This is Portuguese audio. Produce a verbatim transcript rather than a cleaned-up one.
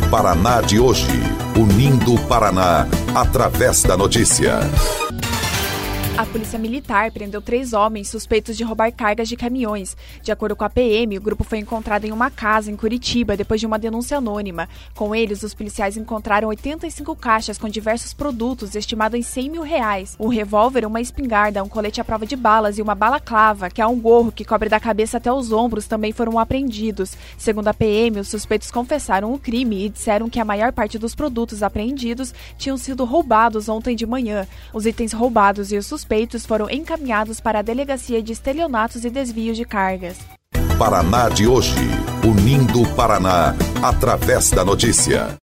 Paraná de hoje, unindo o Paraná através da notícia. A Polícia Militar prendeu três homens suspeitos de roubar cargas de caminhões. De acordo com a P M, o grupo foi encontrado em uma casa em Curitiba depois de uma denúncia anônima. Com eles, os policiais encontraram oitenta e cinco caixas com diversos produtos, estimados em cem mil reais. Um revólver, uma espingarda, um colete à prova de balas e uma balaclava, que é um gorro que cobre da cabeça até os ombros, também foram apreendidos. Segundo a P M, os suspeitos confessaram o crime e disseram que a maior parte dos produtos apreendidos tinham sido roubados ontem de manhã. Os itens roubados e os suspeitos Suspeitos foram encaminhados para a Delegacia de Estelionatos e Desvios de Cargas. Paraná de hoje, unindo o Paraná através da notícia.